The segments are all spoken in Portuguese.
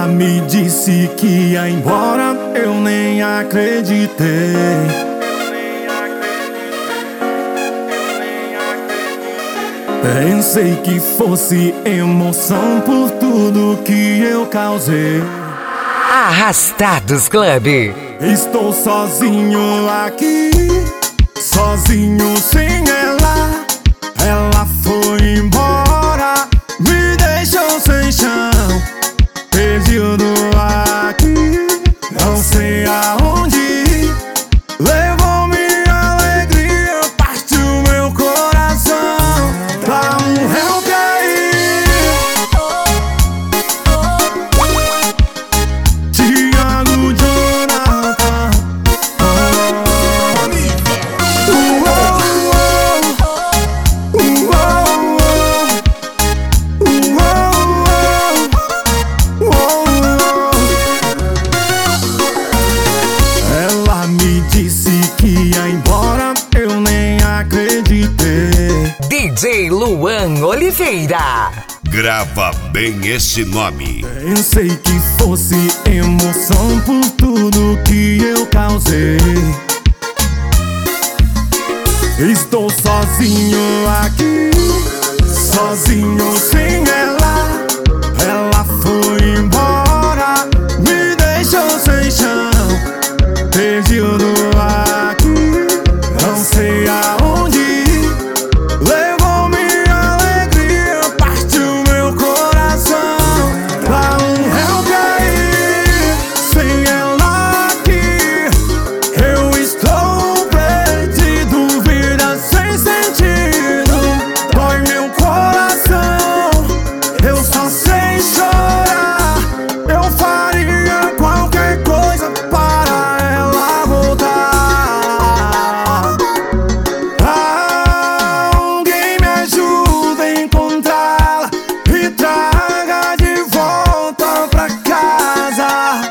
me disse que ia embora, eu nem acreditei. Pensei que fosse emoção por tudo que eu causei. Arrastados Club. Estou sozinho aqui, sozinho sem ela. Ela foi embora, me deixou sem chão, perdido aqui, não sei aonde ir. Levou minha alegria, partiu meu coração. Dá um help aí, Thiago Jonathan. Ela me disse que ia embora, eu nem acreditei. DJ Luan Oliveira. Grava bem esse nome. Pensei que fosse emoção por tudo que eu causei. Estou sozinho aqui, sozinho sem ela. Ela foi embora, me deixou sem chão, perdido aqui, não sei aonde ir. Levou minha alegria, partiu meu coração. Dá um help aí, sem ela aqui, eu estou perdido, vida sem sentido. Dói meu coração, eu só sei chorar. Eu faria qualquer coisa para ela voltar. Alguém me ajuda a encontrá-la e traga de volta pra casa.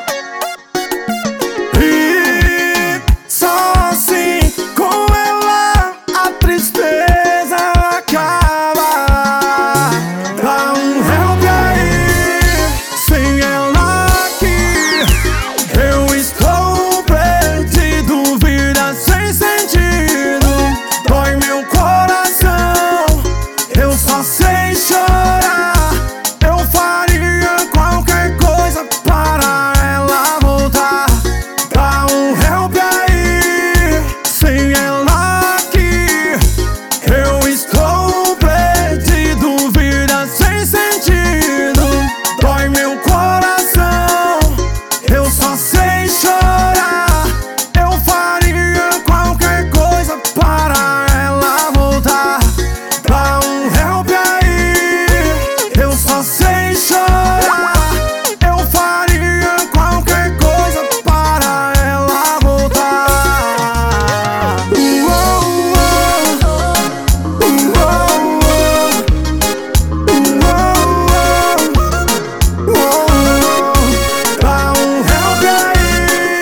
E só assim, com ela, a tristeza acaba. Dá um help aí, sem ela aqui, eu estou perdido, vida sem sentido. Dói meu coração, eu só sei chorar. Eu faria qualquer coisa para ela voltar. Dá um help aí, sem ela aqui, eu estou perdido, vida sem sentido. Dói meu coração, eu só sei chorar. Eu faria qualquer coisa para ela voltar. Dá um help aí, eu só sei chorar. Eu faria qualquer coisa para ela voltar. Dá um help aí,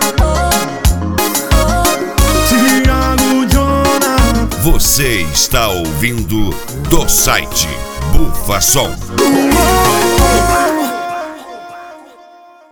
Thiago Jonathan. Você está ouvindo do site Bufa Som.